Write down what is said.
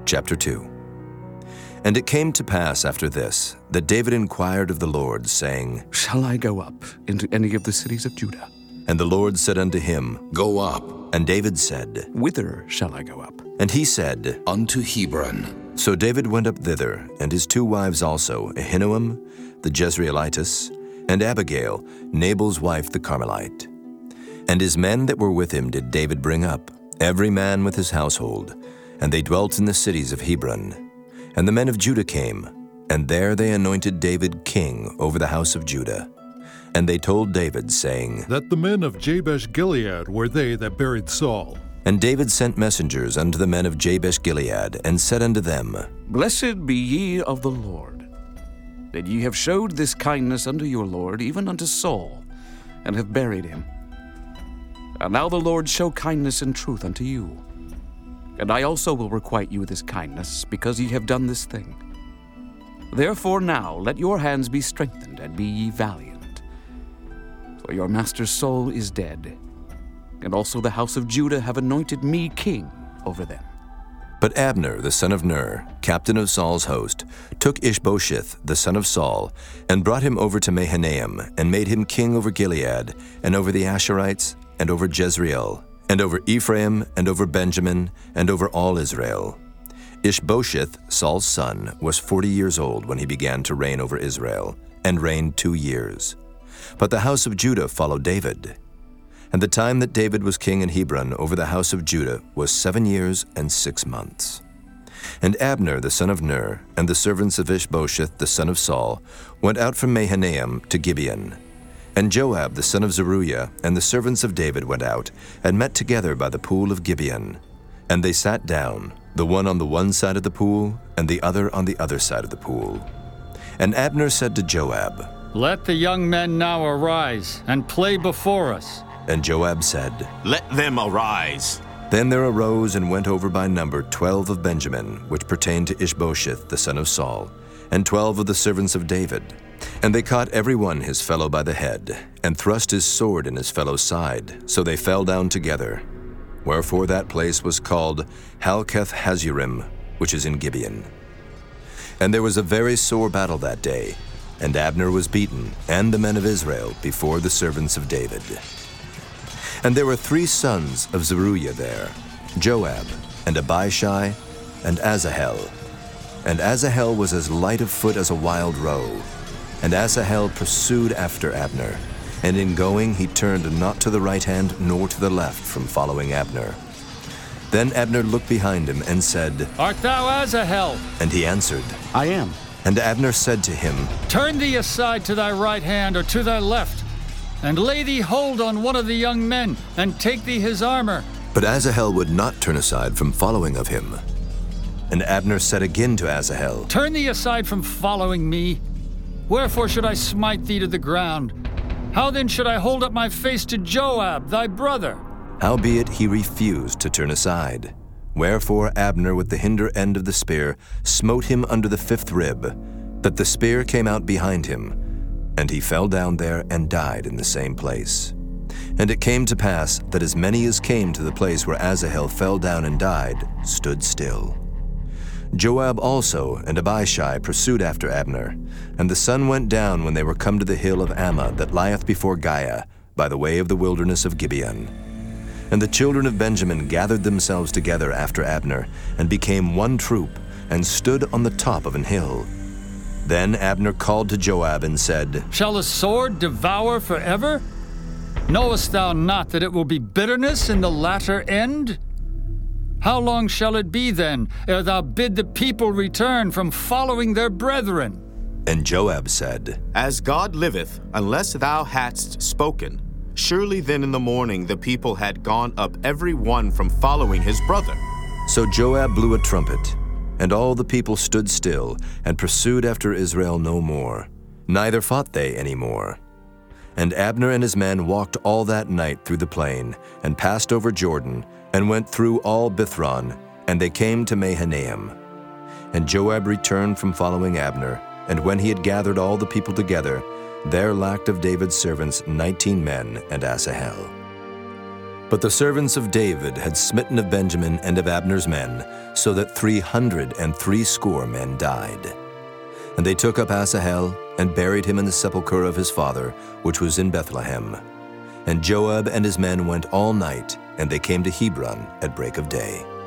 Chapter 2. And it came to pass after this, that David inquired of the Lord, saying, Shall I go up into any of the cities of Judah? And the Lord said unto him, Go up. And David said, Whither shall I go up? And he said, Unto Hebron. So David went up thither, and his 2 wives also, Ahinoam the Jezreelitess, and Abigail, Nabal's wife the Carmelite. And his men that were with him did David bring up, every man with his household, and they dwelt in the cities of Hebron. And the men of Judah came, and there they anointed David king over the house of Judah. And they told David, saying, That the men of Jabesh-Gilead were they that buried Saul. And David sent messengers unto the men of Jabesh-Gilead, and said unto them, Blessed be ye of the Lord, that ye have showed this kindness unto your Lord, even unto Saul, and have buried him. And now the Lord show kindness and truth unto you. And I also will requite you this kindness, because ye have done this thing. Therefore now let your hands be strengthened, and be ye valiant. For your master Saul is dead, and also the house of Judah have anointed me king over them. But Abner the son of Ner, captain of Saul's host, took Ishbosheth the son of Saul, and brought him over to Mahanaim, and made him king over Gilead, and over the Asherites, and over Jezreel, and over Ephraim, and over Benjamin, and over all Israel. Ishbosheth, Saul's son, was 40 years old when he began to reign over Israel, and reigned 2 years. But the house of Judah followed David. And the time that David was king in Hebron over the house of Judah was 7 years and 6 months. And Abner the son of Ner, and the servants of Ishbosheth the son of Saul, went out from Mahanaim to Gibeon. And Joab the son of Zeruiah and the servants of David went out, and met together by the pool of Gibeon. And they sat down, the one on the one side of the pool, and the other on the other side of the pool. And Abner said to Joab, Let the young men now arise, and play before us. And Joab said, Let them arise. Then there arose and went over by number 12 of Benjamin, which pertained to Ishbosheth the son of Saul, and 12 of the servants of David. And they caught every one his fellow by the head, and thrust his sword in his fellow's side, so they fell down together. Wherefore that place was called Halketh-Hazurim, which is in Gibeon. And there was a very sore battle that day, and Abner was beaten, and the men of Israel, before the servants of David. And there were 3 sons of Zeruiah there, Joab, and Abishai, and Asahel. And Asahel was as light of foot as a wild roe. And Asahel pursued after Abner, and in going he turned not to the right hand nor to the left from following Abner. Then Abner looked behind him and said, Art thou Asahel? And he answered, I am. And Abner said to him, Turn thee aside to thy right hand or to thy left, and lay thee hold on one of the young men, and take thee his armor. But Asahel would not turn aside from following of him. And Abner said again to Asahel, Turn thee aside from following me. Wherefore should I smite thee to the ground? How then should I hold up my face to Joab, thy brother? Howbeit he refused to turn aside. Wherefore Abner with the hinder end of the spear smote him under the 5th rib, that the spear came out behind him, and he fell down there and died in the same place. And it came to pass that as many as came to the place where Asahel fell down and died stood still. Joab also and Abishai pursued after Abner, and the sun went down when they were come to the hill of Ammah that lieth before Giah, by the way of the wilderness of Gibeon. And the children of Benjamin gathered themselves together after Abner, and became one troop, and stood on the top of an hill. Then Abner called to Joab and said, Shall the sword devour forever? Knowest thou not that it will be bitterness in the latter end? How long shall it be then, ere thou bid the people return from following their brethren? And Joab said, As God liveth, unless thou hadst spoken, surely then in the morning the people had gone up every one from following his brother. So Joab blew a trumpet, and all the people stood still, and pursued after Israel no more, neither fought they any more. And Abner and his men walked all that night through the plain, and passed over Jordan, and went through all Bithron, and they came to Mahanaim. And Joab returned from following Abner, and when he had gathered all the people together, there lacked of David's servants 19 men and Asahel. But the servants of David had smitten of Benjamin and of Abner's men, so that 360 men died. And they took up Asahel, and buried him in the sepulchre of his father, which was in Bethlehem. And Joab and his men went all night, and they came to Hebron at break of day.